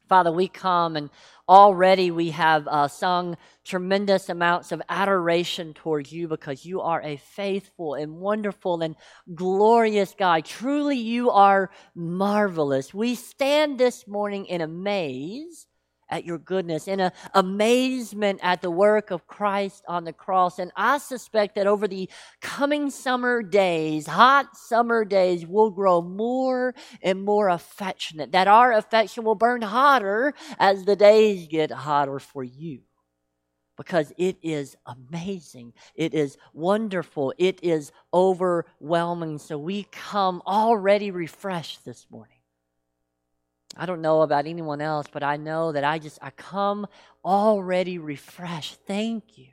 Father, we come and already we have sung tremendous amounts of adoration towards you because you are a faithful and wonderful and glorious God. Truly, you are marvelous. We stand this morning in amaze at your goodness, in amazement at the work of Christ on the cross. And I suspect that over the coming summer days, hot summer days, we'll grow more and more affectionate, that our affection will burn hotter as the days get hotter for you. Because it is amazing. It is wonderful. It is overwhelming. So we come already refreshed this morning. I don't know about anyone else, but I know that I come already refreshed. Thank you.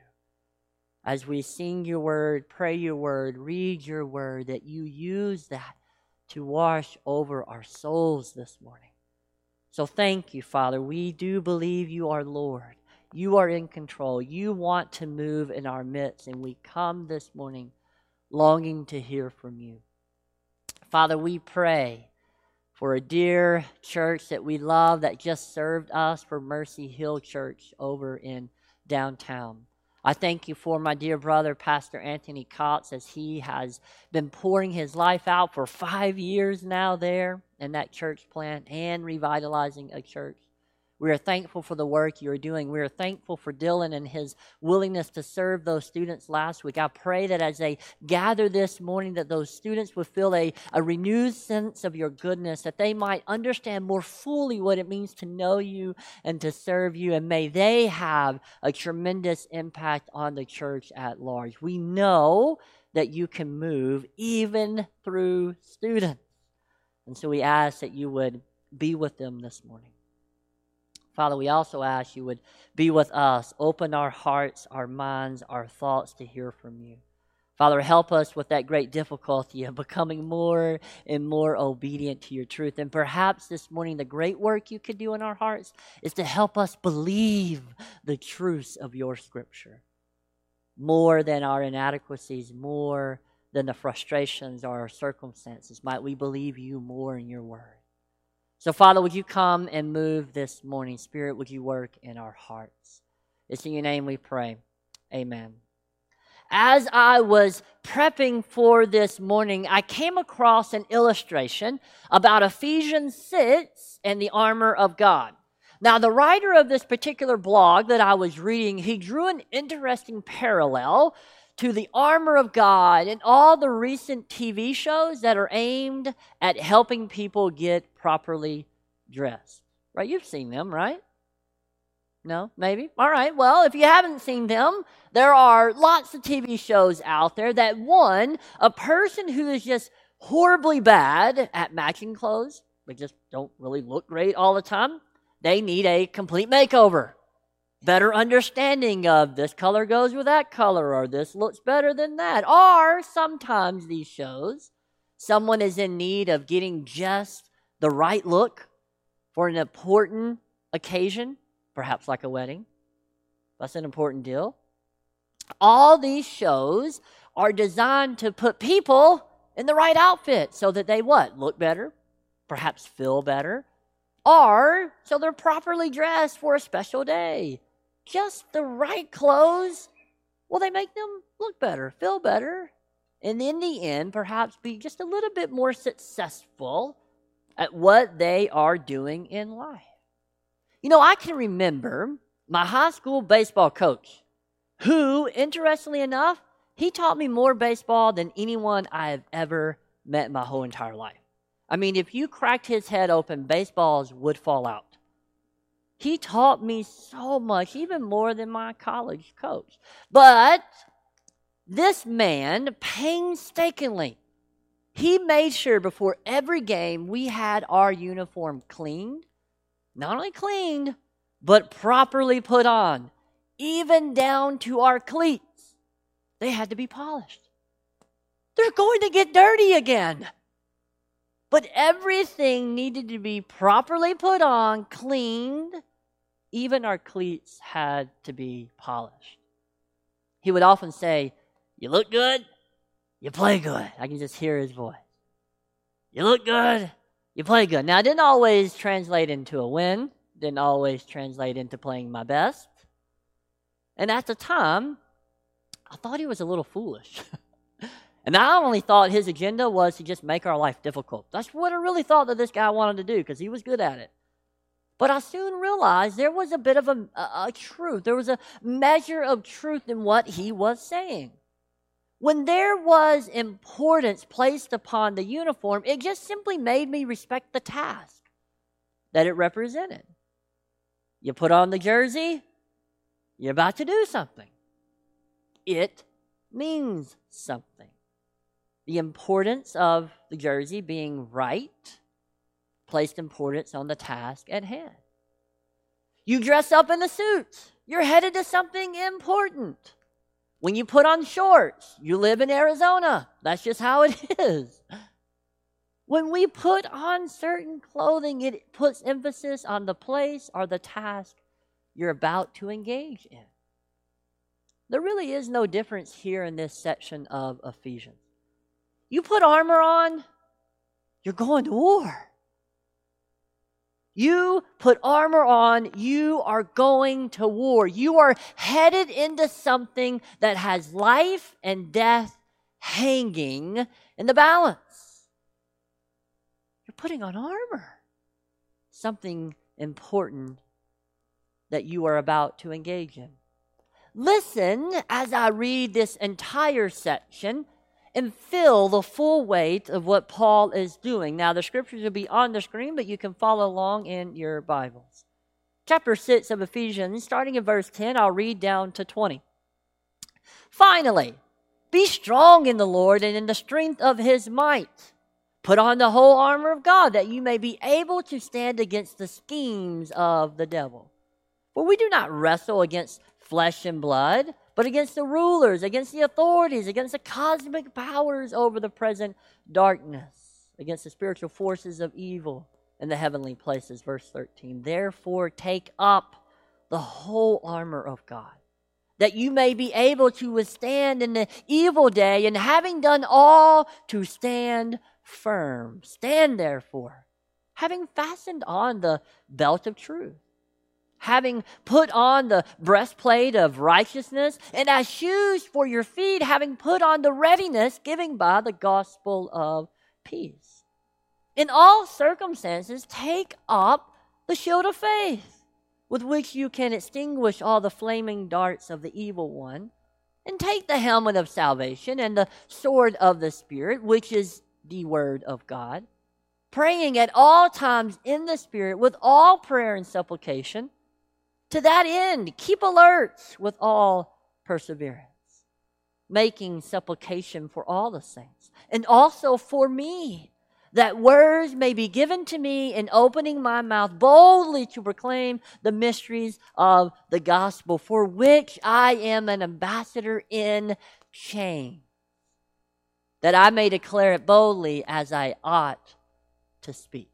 As we sing your word, pray your word, read your word, that you use that to wash over our souls this morning. So thank you, Father. We do believe you are Lord. You are in control. You want to move in our midst, and we come this morning longing to hear from you. Father, we pray for a dear church that we love that just served us, for Mercy Hill Church over in downtown. I thank you for my dear brother, Pastor Anthony Cox, as he has been pouring his life out for 5 years now there in that church plant and revitalizing a church. We are thankful for the work you are doing. We are thankful for Dylan and his willingness to serve those students last week. I pray that as they gather this morning, that those students would feel a renewed sense of your goodness, that they might understand more fully what it means to know you and to serve you, and may they have a tremendous impact on the church at large. We know that you can move even through students. And so we ask that you would be with them this morning. Father, we also ask you would be with us. Open our hearts, our minds, our thoughts to hear from you. Father, help us with that great difficulty of becoming more and more obedient to your truth. And perhaps this morning, the great work you could do in our hearts is to help us believe the truths of your scripture. More than our inadequacies, more than the frustrations or our circumstances. Might we believe you more in your word. So, Father, would you come and move this morning? Spirit, would you work in our hearts? It's in your name we pray. Amen. As I was prepping for this morning, I came across an illustration about Ephesians 6 and the armor of God. Now, the writer of this particular blog that I was reading, he drew an interesting parallel to the armor of God and all the recent TV shows that are aimed at helping people get properly dressed. Right? You've seen them, right? No? Maybe? All right. Well, if you haven't seen them, there are lots of TV shows out there that, one, a person who is just horribly bad at matching clothes, they just don't really look great all the time, they need a complete makeover. Better understanding of this color goes with that color, or this looks better than that. Or sometimes these shows, someone is in need of getting just the right look for an important occasion, perhaps like a wedding. That's an important deal. All these shows are designed to put people in the right outfit so that they what? Look better, perhaps feel better, or so they're properly dressed for a special day. Just the right clothes, well, they make them look better, feel better, and in the end, perhaps be just a little bit more successful at what they are doing in life. You know, I can remember my high school baseball coach, who, interestingly enough, he taught me more baseball than anyone I have ever met in my whole entire life. I mean, if you cracked his head open, baseballs would fall out. He taught me so much, even more than my college coach. But this man, painstakingly, he made sure before every game we had our uniform cleaned. Not only cleaned, but properly put on. Even down to our cleats. They had to be polished. They're going to get dirty again. But everything needed to be properly put on, cleaned. Even our cleats had to be polished. He would often say, "You look good, you play good." I can just hear his voice. "You look good, you play good." Now, it didn't always translate into a win. didn't always translate into playing my best. And at the time, I thought he was a little foolish. And I only thought his agenda was to just make our life difficult. That's what I really thought that this guy wanted to do, because he was good at it. But I soon realized there was a bit of a truth. There was a measure of truth in what he was saying. When there was importance placed upon the uniform, it just simply made me respect the task that it represented. You put on the jersey, you're about to do something. It means something. The importance of the jersey being right placed importance on the task at hand. You dress up in a suit, you're headed to something important. When you put on shorts, you live in Arizona. That's just how it is. When we put on certain clothing, it puts emphasis on the place or the task you're about to engage in. There really is no difference here in this section of Ephesians. You put armor on, you're going to war. You put armor on, you are going to war. You are headed into something that has life and death hanging in the balance. You're putting on armor. Something important that you are about to engage in. Listen as I read this entire section and feel the full weight of what Paul is doing. Now, the scriptures will be on the screen, but you can follow along in your Bibles. Chapter 6 of Ephesians, starting in verse 10, I'll read down to 20. Finally, be strong in the Lord and in the strength of his might. Put on the whole armor of God, that you may be able to stand against the schemes of the devil. For we do not wrestle against flesh and blood, but against the rulers, against the authorities, against the cosmic powers over the present darkness, against the spiritual forces of evil in the heavenly places. Verse 13, therefore take up the whole armor of God, that you may be able to withstand in the evil day, and having done all, to stand firm. Stand therefore, having fastened on the belt of truth, having put on the breastplate of righteousness, and as shoes for your feet, having put on the readiness given by the gospel of peace. In all circumstances, take up the shield of faith, with which you can extinguish all the flaming darts of the evil one, and take the helmet of salvation and the sword of the Spirit, which is the word of God, praying at all times in the Spirit with all prayer and supplication. To that end, keep alert with all perseverance, making supplication for all the saints, and also for me, that words may be given to me in opening my mouth boldly to proclaim the mysteries of the gospel, for which I am an ambassador in chains, that I may declare it boldly as I ought to speak.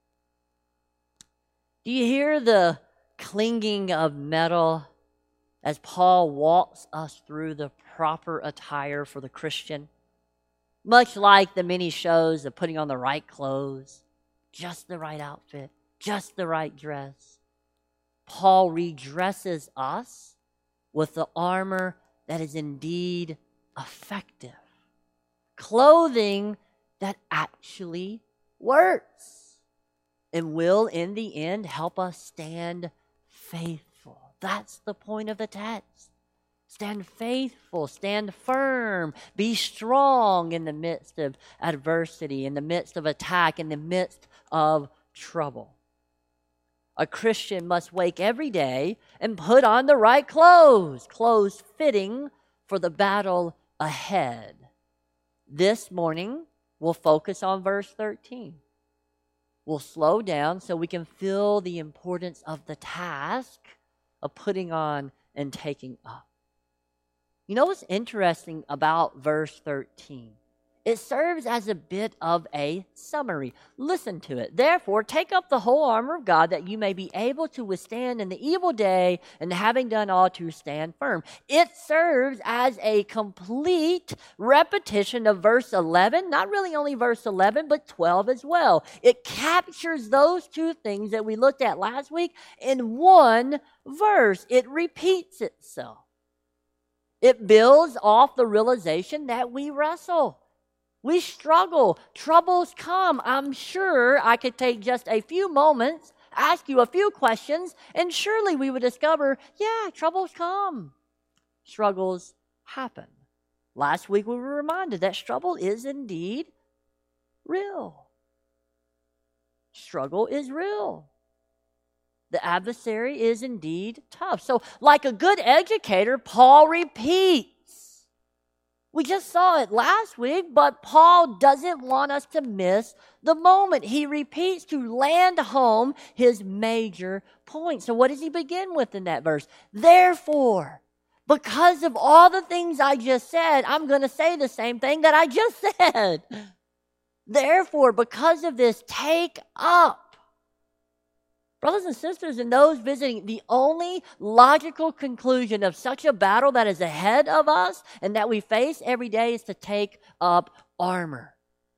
Do you hear the clinging of metal as Paul walks us through the proper attire for the Christian? Much like the many shows of putting on the right clothes, just the right outfit, just the right dress, Paul redresses us with the armor that is indeed effective. Clothing that actually works and will, in the end, help us stand faithful. That's the point of the text. Stand faithful, stand firm, be strong in the midst of adversity, in the midst of attack, in the midst of trouble. A Christian must wake every day and put on the right clothes, clothes fitting for the battle ahead. This morning, we'll focus on verse 13. We'll slow down so we can feel the importance of the task of putting on and taking up. You know what's interesting about verse 13 It serves as a bit of a summary. Listen to it. Therefore, take up the whole armor of God that you may be able to withstand in the evil day, and having done all, to stand firm. It serves as a complete repetition of verse 11, not really only verse 11, but 12 as well. It captures those two things that we looked at last week in one verse. It repeats itself. It builds off the realization that we wrestle. We struggle. Troubles come. I'm sure I could take just a few moments, ask you a few questions, and surely we would discover, yeah, troubles come. Struggles happen. Last week we were reminded that struggle is indeed real. Struggle is real. The adversary is indeed tough. So, like a good educator, Paul repeats. We just saw it last week, but Paul doesn't want us to miss the moment. He repeats to land home his major point. So what does he begin with in that verse? Therefore, because of all the things I just said, I'm going to say the same thing that I just said. Therefore, because of this, take up. Brothers and sisters, and those visiting, the only logical conclusion of such a battle that is ahead of us and that we face every day is to take up armor.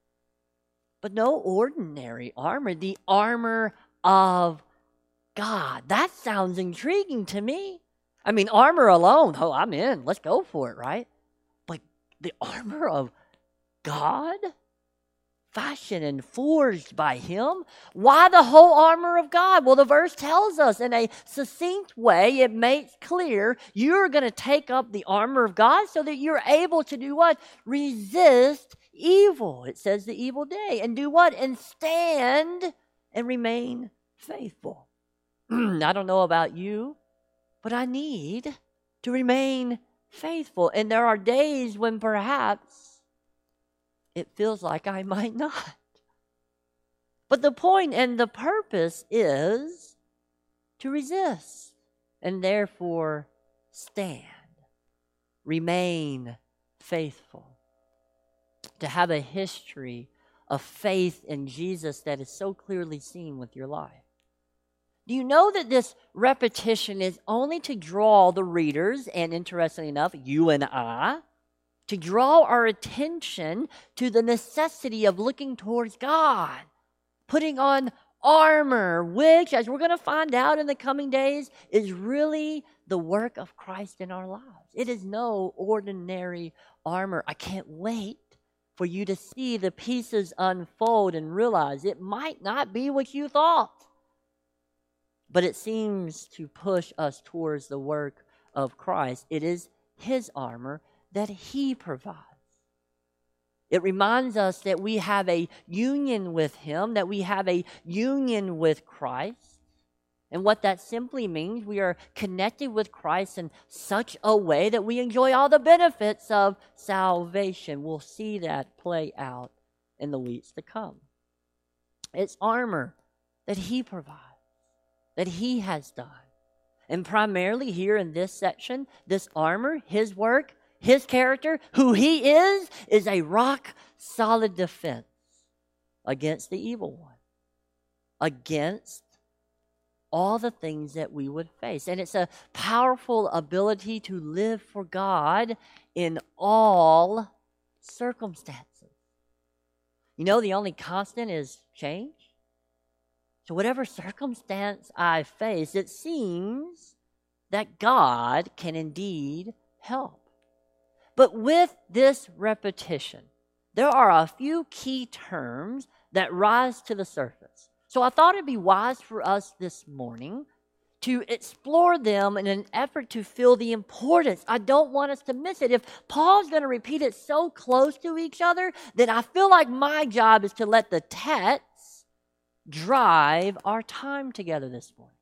But no ordinary armor, the armor of God. That sounds intriguing to me. I mean, armor alone, oh, I'm in. Let's go for it, right? But the armor of God? Fashioned and forged by Him. Why the whole armor of God? Well, the verse tells us in a succinct way, it makes clear you're going to take up the armor of God so that you're able to do what? Resist evil. It says the evil day. And do what? And stand and remain faithful. I don't know about you, but I need to remain faithful. And there are days when perhaps it feels like I might not. But the point and the purpose is to resist and therefore stand, remain faithful, to have a history of faith in Jesus that is so clearly seen with your life. Do you know that this repetition is only to draw the readers, and interestingly enough, you and I, to draw our attention to the necessity of looking towards God, putting on armor, which, as we're going to find out in the coming days, is really the work of Christ in our lives. It is no ordinary armor. I can't wait for you to see the pieces unfold and realize it might not be what you thought, but it seems to push us towards the work of Christ. It is His armor that He provides. It reminds us that we have a union with Him, that we have a union with Christ. And what that simply means, we are connected with Christ in such a way that we enjoy all the benefits of salvation. We'll see that play out in the weeks to come. It's armor that He provides, that He has done. And primarily here in this section, this armor, His work, His character, who He is a rock-solid defense against the evil one, against all the things that we would face. And it's a powerful ability to live for God in all circumstances. You know, the only constant is change. So whatever circumstance I face, it seems that God can indeed help. But with this repetition, there are a few key terms that rise to the surface. So I thought it'd be wise for us this morning to explore them in an effort to feel the importance. I don't want us to miss it. If Paul's going to repeat it so close to each other, then I feel like my job is to let the text drive our time together this morning.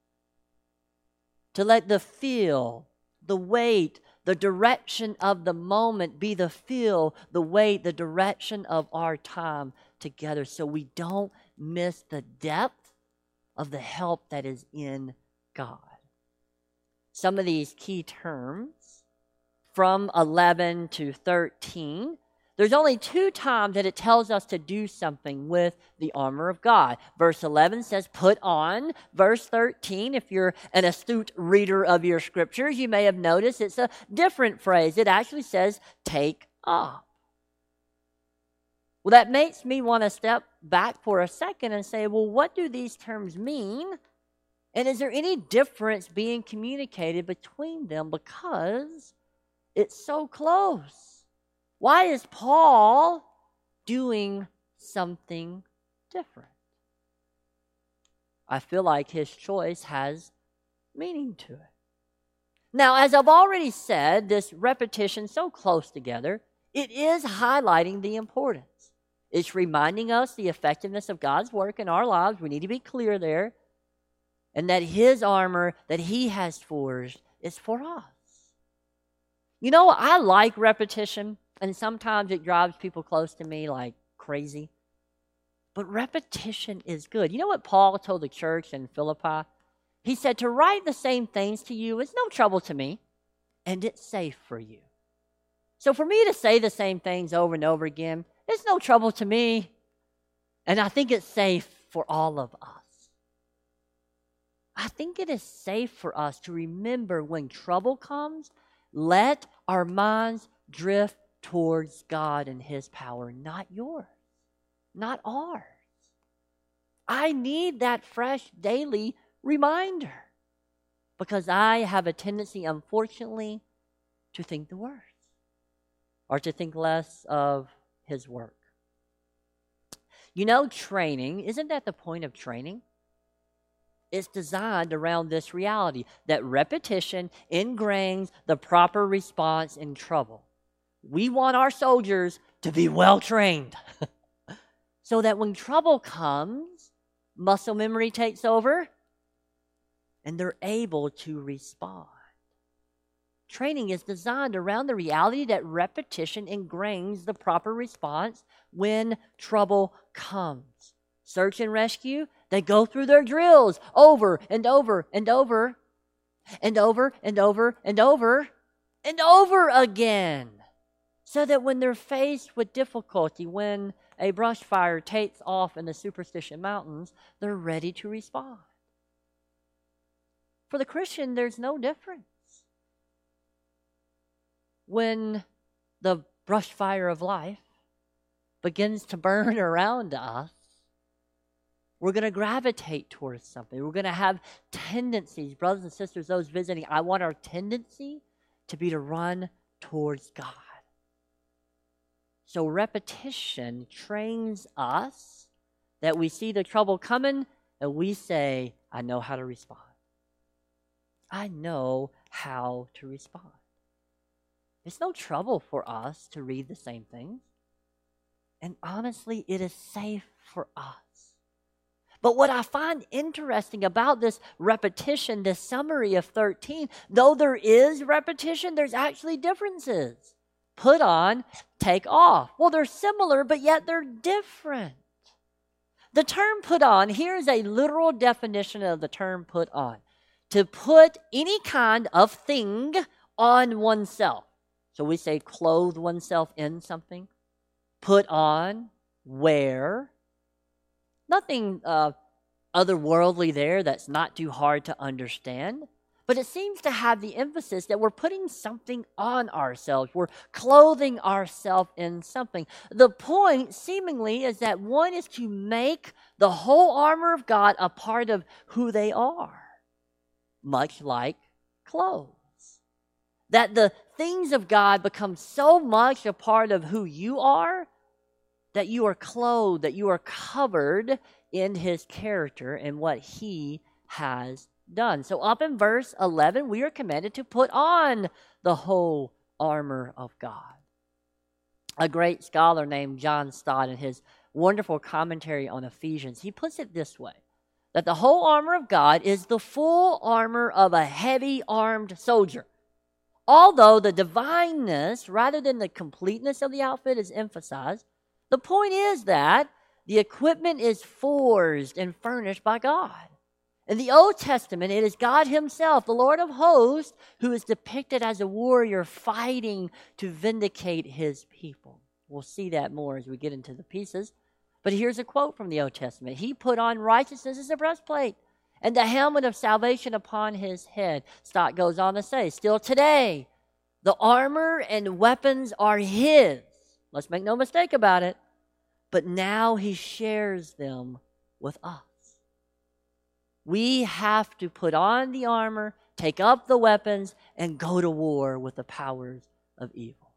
To let the feel, the weight, the direction of the moment be the feel, the weight, the direction of our time together so we don't miss the depth of the help that is in God. Some of these key terms from 11 to 13, there's only 2 times that it tells us to do something with the armor of God. Verse 11 says, put on. Verse 13, if you're an astute reader of your scriptures, you may have noticed it's a different phrase. It actually says, take off. Well, that makes me want to step back for a second and say, well, what do these terms mean? And is there any difference being communicated between them because it's so close? Why is Paul doing something different? I feel like his choice has meaning to it. Now, as I've already said, this repetition so close together, it is highlighting the importance. It's reminding us the effectiveness of God's work in our lives. We need to be clear there. And that his armor that he has forged is for us. You know, I like repetition. And sometimes it drives people close to me like crazy. But repetition is good. You know what Paul told the church in Philippi? He said, to write the same things to you is no trouble to me, and it's safe for you. So for me to say the same things over and over again, it's no trouble to me. And I think it's safe for all of us. I think it is safe for us to remember when trouble comes, let our minds drift towards God and his power, not yours, not ours. I need that fresh daily reminder because I have a tendency, unfortunately, to think the worst or to think less of his work. You know, training, isn't that the point of training? It's designed around this reality that repetition ingrains the proper response in trouble. We want our soldiers to be well trained so that when trouble comes, muscle memory takes over and they're able to respond. Training is designed around the reality that repetition ingrains the proper response when trouble comes. Search and rescue, they go through their drills over and over and over and over and over and over and over again. So that when they're faced with difficulty, when a brush fire takes off in the Superstition Mountains, they're ready to respond. For the Christian, there's no difference. When the brush fire of life begins to burn around us, we're going to gravitate towards something. We're going to have tendencies. Brothers and sisters, those visiting, I want our tendency to be to run towards God. So repetition trains us that we see the trouble coming and we say, I know how to respond. I know how to respond. It's no trouble for us to read the same things. And honestly, it is safe for us. But what I find interesting about this repetition, this summary of 13, though there is repetition, there's actually differences. Put on, take off. Well, they're similar, but yet they're different. The term put on, here is a literal definition of the term put on. To put any kind of thing on oneself. So we say clothe oneself in something. Put on, wear. Nothing otherworldly there that's not too hard to understand. But it seems to have the emphasis that we're putting something on ourselves. We're clothing ourselves in something. The point, seemingly, is that one is to make the whole armor of God a part of who they are. Much like clothes. That the things of God become so much a part of who you are that you are clothed, that you are covered in his character and what he has done. So up in verse 11, we are commanded to put on the whole armor of God. A great scholar named John Stott, in his wonderful commentary on Ephesians, he puts it this way, that the whole armor of God is the full armor of a heavy armed soldier. Although the divineness, rather than the completeness of the outfit, is emphasized, the point is that the equipment is forged and furnished by God. In the Old Testament, it is God himself, the Lord of hosts, who is depicted as a warrior fighting to vindicate his people. We'll see that more as we get into the pieces. But here's a quote from the Old Testament. He put on righteousness as a breastplate and the helmet of salvation upon his head. Stott goes on to say, still today, the armor and weapons are his. Let's make no mistake about it. But now he shares them with us. We have to put on the armor, take up the weapons, and go to war with the powers of evil.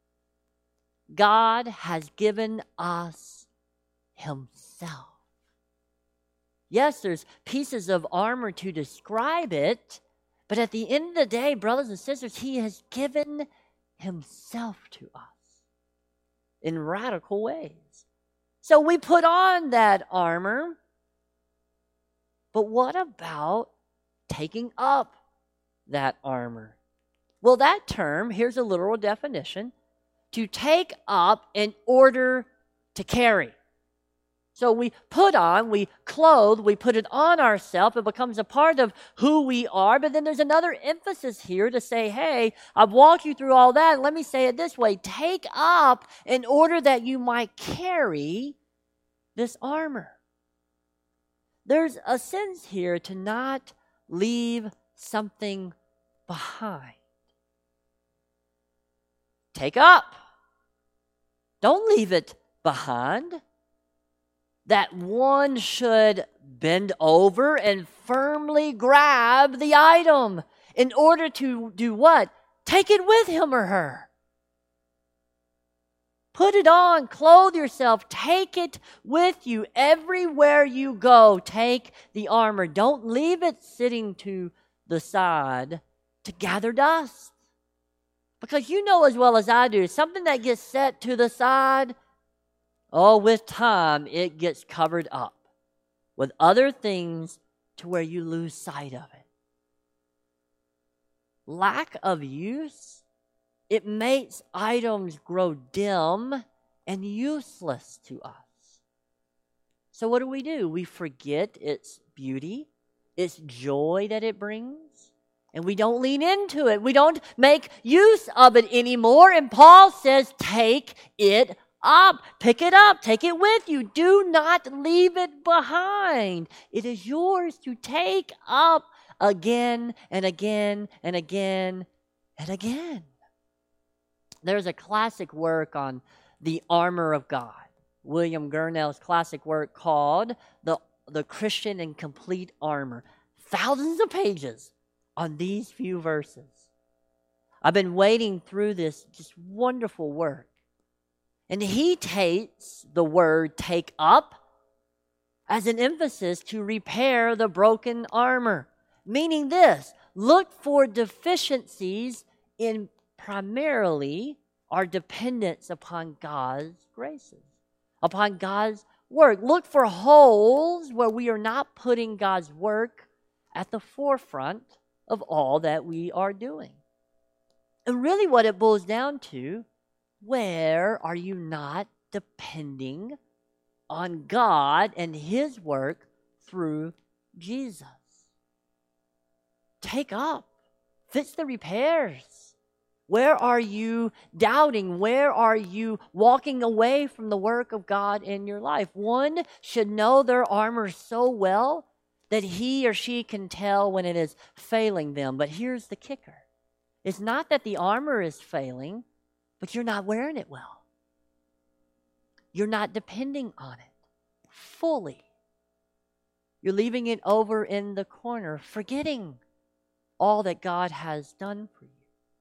God has given us himself. Yes, there's pieces of armor to describe it, but at the end of the day, brothers and sisters, he has given himself to us in radical ways. So we put on that armor, but what about taking up that armor? Well, that term, here's a literal definition, to take up in order to carry. So we put on, we clothe, we put it on ourselves. It becomes a part of who we are. But then there's another emphasis here to say, hey, I've walked you through all that. Let me say it this way. Take up in order that you might carry this armor. There's a sense here to not leave something behind. Take up. Don't leave it behind. That one should bend over and firmly grab the item in order to do what? Take it with him or her. Put it on, clothe yourself, take it with you everywhere you go. Take the armor. Don't leave it sitting to the side to gather dust. Because you know as well as I do, something that gets set to the side, with time, it gets covered up with other things to where you lose sight of it. Lack of use, it makes items grow dim and useless to us. So what do? We forget its beauty, its joy that it brings, and we don't lean into it. We don't make use of it anymore. And Paul says, take it up, pick it up, take it with you. Do not leave it behind. It is yours to take up again and again and again and again. There's a classic work on the armor of God. William Gurnall's classic work called The Christian in Complete Armor. Thousands of pages on these few verses. I've been wading through this just wonderful work. And he takes the word take up as an emphasis to repair the broken armor. Meaning this, look for deficiencies in primarily our dependence upon God's graces, upon God's work. Look for holes where we are not putting God's work at the forefront of all that we are doing. And really what it boils down to, where are you not depending on God and His work through Jesus? Take up. Fix the repairs. Where are you doubting? Where are you walking away from the work of God in your life? One should know their armor so well that he or she can tell when it is failing them. But here's the kicker. It's not that the armor is failing, but you're not wearing it well. You're not depending on it fully. You're leaving it over in the corner, forgetting all that God has done for you.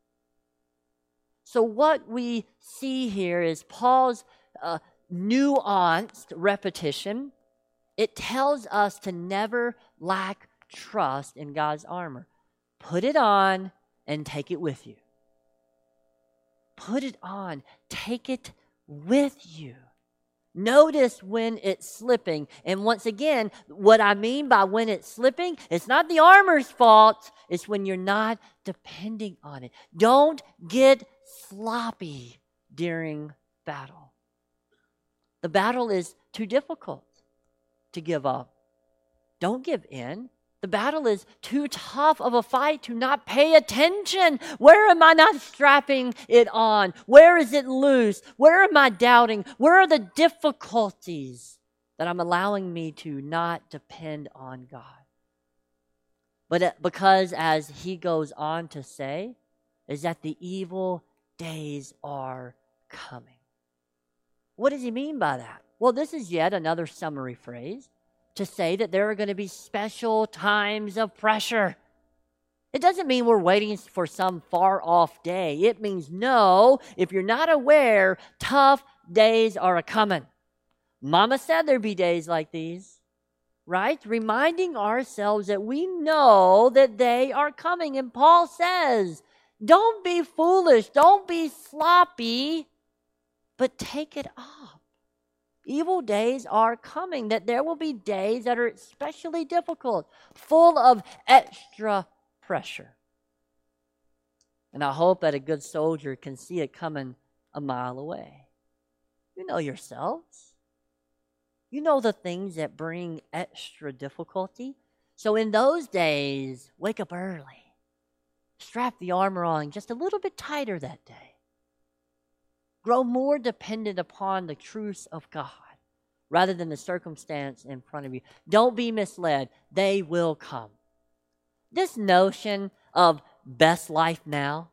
So what we see here is Paul's nuanced repetition. It tells us to never lack trust in God's armor. Put it on and take it with you. Put it on. Take it with you. Notice when it's slipping. And once again, what I mean by when it's slipping, it's not the armor's fault. It's when you're not depending on it. Don't get sloppy during battle. The battle is too difficult to give up. Don't give in. The battle is too tough of a fight to not pay attention. Where am I not strapping it on? Where is it loose? Where am I doubting? Where are the difficulties that I'm allowing me to not depend on God? But because, as he goes on to say, is that the evil days are coming. What does he mean by that? Well, this is yet another summary phrase to say that there are going to be special times of pressure. It doesn't mean we're waiting for some far-off day. It means, no, if you're not aware, tough days are a-coming. Mama said there'd be days like these, right? Reminding ourselves that we know that they are coming. And Paul says, don't be foolish, don't be sloppy, but take it off. Evil days are coming, that there will be days that are especially difficult, full of extra pressure. And I hope that a good soldier can see it coming a mile away. You know yourselves. You know the things that bring extra difficulty. So in those days, wake up early. Strap the armor on just a little bit tighter that day. Grow more dependent upon the truths of God rather than the circumstance in front of you. Don't be misled. They will come. This notion of best life now,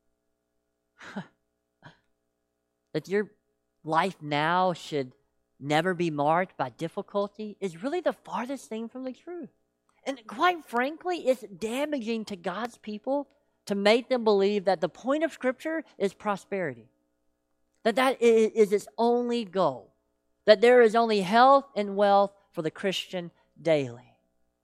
that your life now should never be marked by difficulty, is really the farthest thing from the truth. And quite frankly, it's damaging to God's people to make them believe that the point of Scripture is prosperity. That is its only goal. That there is only health and wealth for the Christian daily.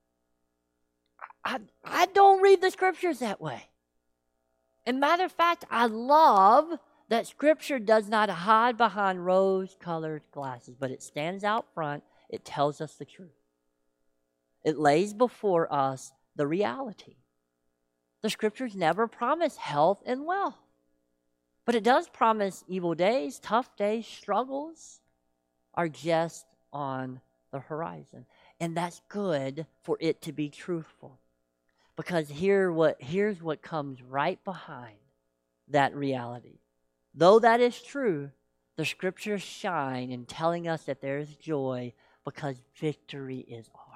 I don't read the Scriptures that way. And matter of fact, I love that Scripture does not hide behind rose-colored glasses, but it stands out front. It tells us the truth. It lays before us the reality. The Scriptures never promise health and wealth. But it does promise evil days, tough days, struggles are just on the horizon. And that's good for it to be truthful. Because here's what comes right behind that reality. Though that is true, the Scriptures shine in telling us that there is joy because victory is ours.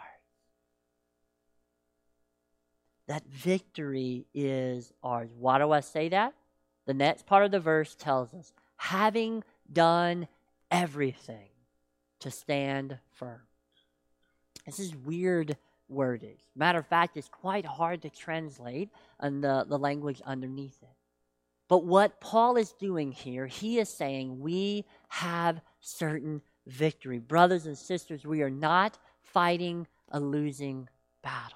That victory is ours. Why do I say that? The next part of the verse tells us, having done everything to stand firm. This is weird wordage. Matter of fact, it's quite hard to translate in the language underneath it. But what Paul is doing here, he is saying we have certain victory. Brothers and sisters, we are not fighting a losing battle.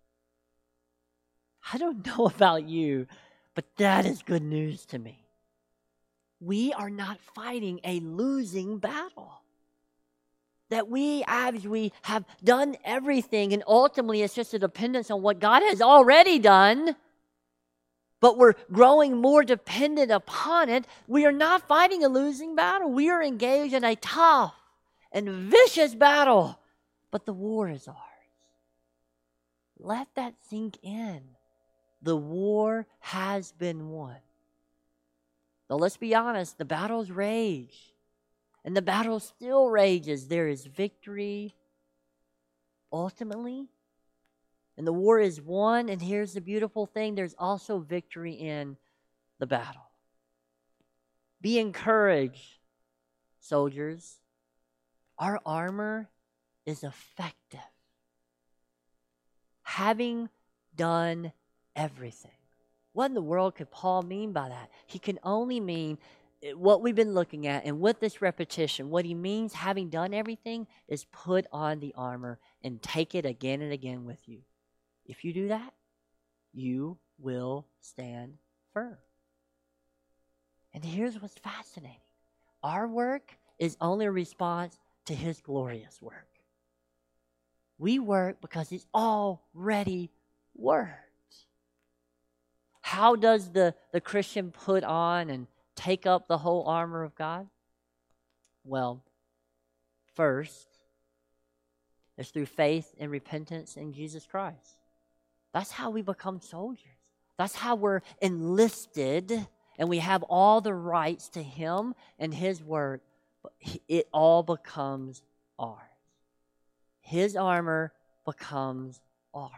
I don't know about you, but that is good news to me. We are not fighting a losing battle. That we have done everything, and ultimately it's just a dependence on what God has already done, but we're growing more dependent upon it. We are not fighting a losing battle. We are engaged in a tough and vicious battle, but the war is ours. Let that sink in. The war has been won. Now let's be honest, the battles rage. And the battle still rages. There is victory ultimately. And the war is won. And here's the beautiful thing. There's also victory in the battle. Be encouraged, soldiers. Our armor is effective. Having done everything. What in the world could Paul mean by that? He can only mean what we've been looking at, and with this repetition, what he means, having done everything, is put on the armor and take it again and again with you. If you do that, you will stand firm. And here's what's fascinating. Our work is only a response to his glorious work. We work because it's already worked. How does the Christian put on and take up the whole armor of God? Well, first, It's through faith and repentance in Jesus Christ. That's how we become soldiers. That's how we're enlisted and we have all the rights to Him and His word. It all becomes ours. His armor becomes ours.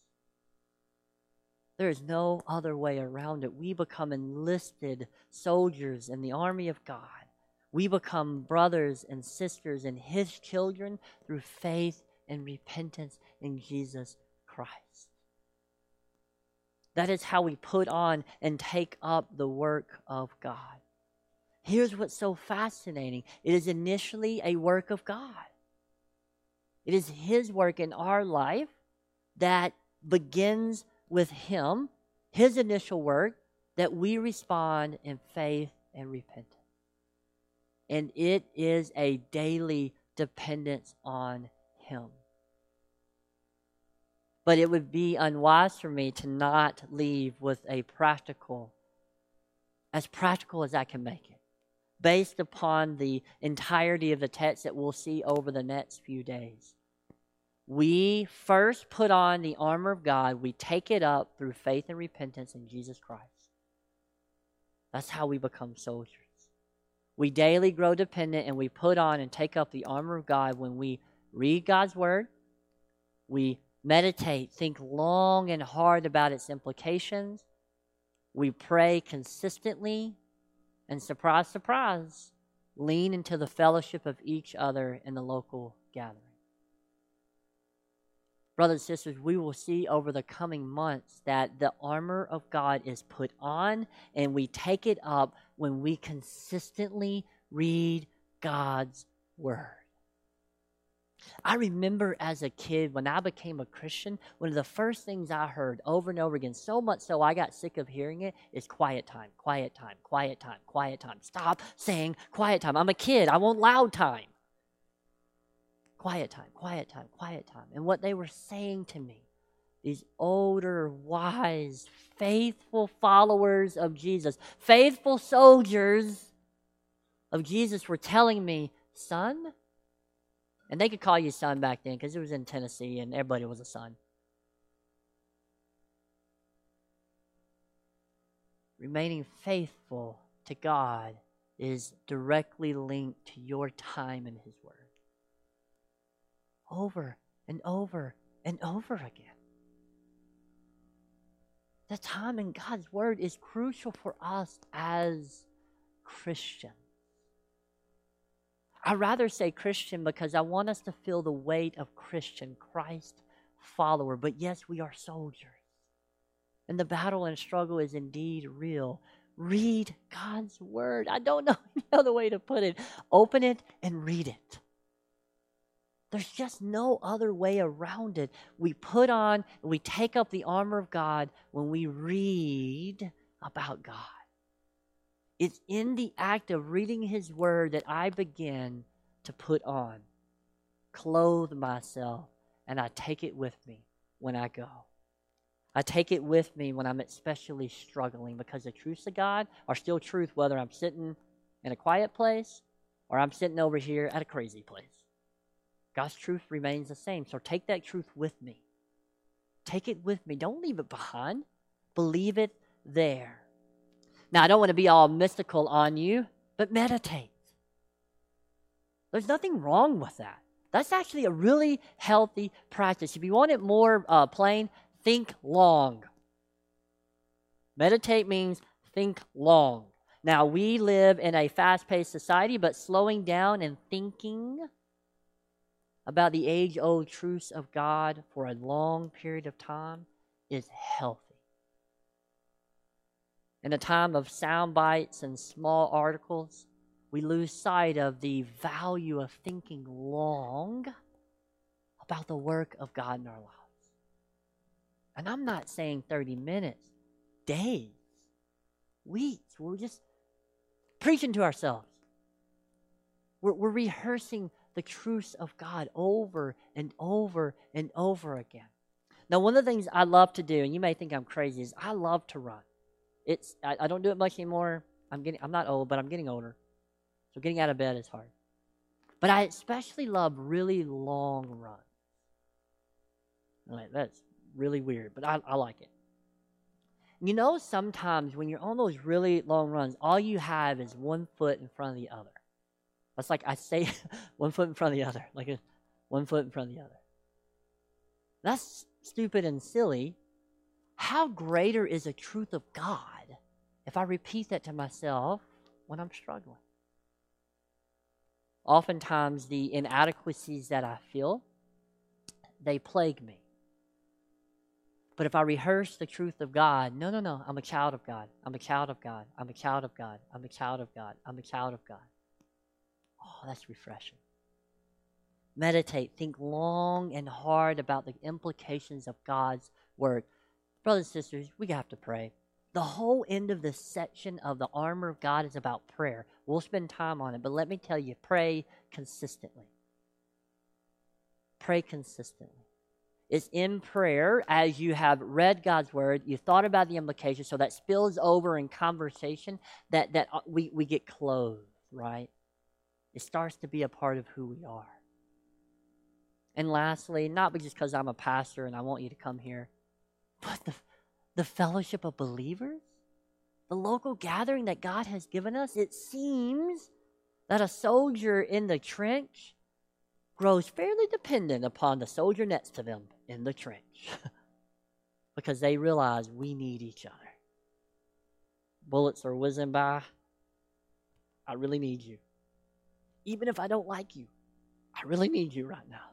There is no other way around it. We become enlisted soldiers in the army of God. We become brothers and sisters and His children through faith and repentance in Jesus Christ. That is how we put on and take up the work of God. Here's what's so fascinating. It is initially a work of God. It is His work in our life that begins with Him, His initial work, that we respond in faith and repentance. And it is a daily dependence on Him. But it would be unwise for me to not leave with as practical as I can make it, based upon the entirety of the text that we'll see over the next few days. We first put on the armor of God. We take it up through faith and repentance in Jesus Christ. That's how we become soldiers. We daily grow dependent and we put on and take up the armor of God when we read God's word. We meditate, think long and hard about its implications. We pray consistently. And surprise, surprise, lean into the fellowship of each other in the local gathering. Brothers and sisters, we will see over the coming months that the armor of God is put on and we take it up when we consistently read God's word. I remember as a kid, when I became a Christian, one of the first things I heard over and over again, so much so I got sick of hearing it, is quiet time, quiet time, quiet time, quiet time. Stop saying quiet time. I'm a kid. I want loud time. Quiet time, quiet time, quiet time. And what they were saying to me, these older, wise, faithful followers of Jesus, faithful soldiers of Jesus were telling me, son, and they could call you son back then because it was in Tennessee and everybody was a son. Remaining faithful to God is directly linked to your time in His Word. Over and over and over again. The time in God's Word is crucial for us as Christians. I rather say Christian because I want us to feel the weight of Christian, Christ follower. But yes, we are soldiers. And the battle and struggle is indeed real. Read God's Word. I don't know any other way to put it. Open it and read it. There's just no other way around it. We put on and we take up the armor of God when we read about God. It's in the act of reading His Word that I begin to put on, clothe myself, and I take it with me when I go. I take it with me when I'm especially struggling because the truths of God are still truth whether I'm sitting in a quiet place or I'm sitting over here at a crazy place. God's truth remains the same. So take that truth with me. Take it with me. Don't leave it behind. Believe it there. Now, I don't want to be all mystical on you, but meditate. There's nothing wrong with that. That's actually a really healthy practice. If you want it more plain, think long. Meditate means think long. Now, we live in a fast-paced society, but slowing down and thinking about the age-old truths of God for a long period of time is healthy. In a time of sound bites and small articles, we lose sight of the value of thinking long about the work of God in our lives. And I'm not saying 30 minutes, days, weeks. We're just preaching to ourselves. We're rehearsing the truths of God over and over and over again. Now, one of the things I love to do, and you may think I'm crazy, is I love to run. I don't do it much anymore. I'm not old, but I'm getting older. So getting out of bed is hard. But I especially love really long runs. Like, that's really weird, but I like it. Sometimes when you're on those really long runs, all you have is one foot in front of the other. That's like I say, one foot in front of the other, one foot in front of the other. That's stupid and silly. How greater is the truth of God if I repeat that to myself when I'm struggling? Oftentimes, the inadequacies that I feel, they plague me. But if I rehearse the truth of God, no, I'm a child of God. I'm a child of God. I'm a child of God. I'm a child of God. I'm a child of God. Oh, that's refreshing. Meditate, think long and hard about the implications of God's word. Brothers and sisters, we have to pray. The whole end of this section of the armor of God is about prayer. We'll spend time on it, but let me tell you, pray consistently. Pray consistently. It's in prayer as you have read God's word, you thought about the implications, so that spills over in conversation that we get clothed, right? It starts to be a part of who we are. And lastly, not just because I'm a pastor and I want you to come here, but the fellowship of believers, the local gathering that God has given us. It seems that a soldier in the trench grows fairly dependent upon the soldier next to them in the trench because they realize we need each other. Bullets are whizzing by. I really need you. Even if I don't like you, I really need you right now.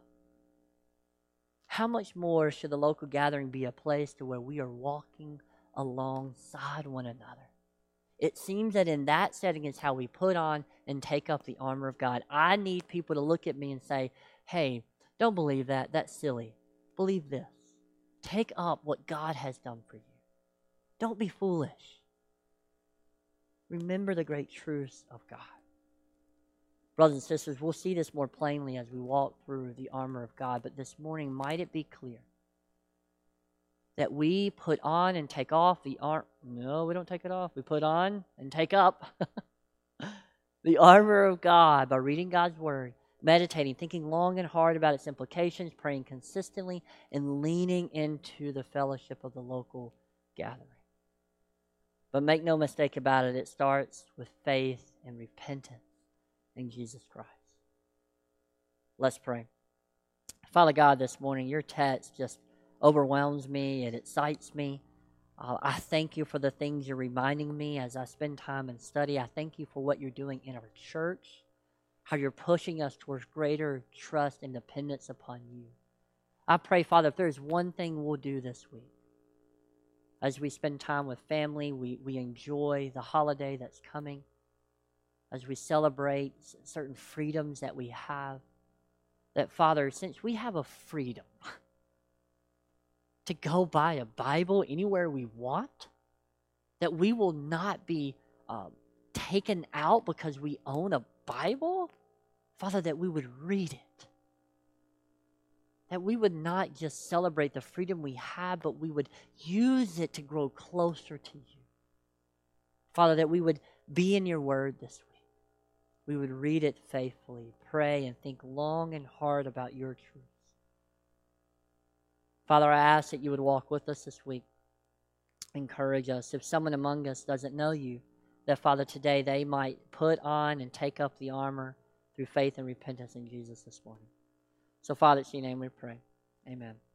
How much more should the local gathering be a place to where we are walking alongside one another? It seems that in that setting is how we put on and take up the armor of God. I need people to look at me and say, hey, don't believe that. That's silly. Believe this. Take up what God has done for you. Don't be foolish. Remember the great truths of God. Brothers and sisters, we'll see this more plainly as we walk through the armor of God, but this morning, might it be clear that we put on and take off the armor? No, we don't take it off. We put on and take up the armor of God by reading God's word, meditating, thinking long and hard about its implications, praying consistently, and leaning into the fellowship of the local gathering. But make no mistake about it, it starts with faith and repentance in Jesus Christ. Let's pray. Father God, this morning, your text just overwhelms me. It excites me. I thank you for the things you're reminding me as I spend time in study. I thank you for what you're doing in our church, how you're pushing us towards greater trust and dependence upon you. I pray, Father, if there's one thing we'll do this week, as we spend time with family, we enjoy the holiday that's coming, as we celebrate certain freedoms that we have, that, Father, since we have a freedom to go buy a Bible anywhere we want, that we will not be taken out because we own a Bible, Father, that we would read it. That we would not just celebrate the freedom we have, but we would use it to grow closer to you. Father, that we would be in your word this week. We would read it faithfully, pray, and think long and hard about your truths. Father, I ask that you would walk with us this week. Encourage us. If someone among us doesn't know you, that, Father, today they might put on and take up the armor through faith and repentance in Jesus this morning. So, Father, it's in your name we pray. Amen.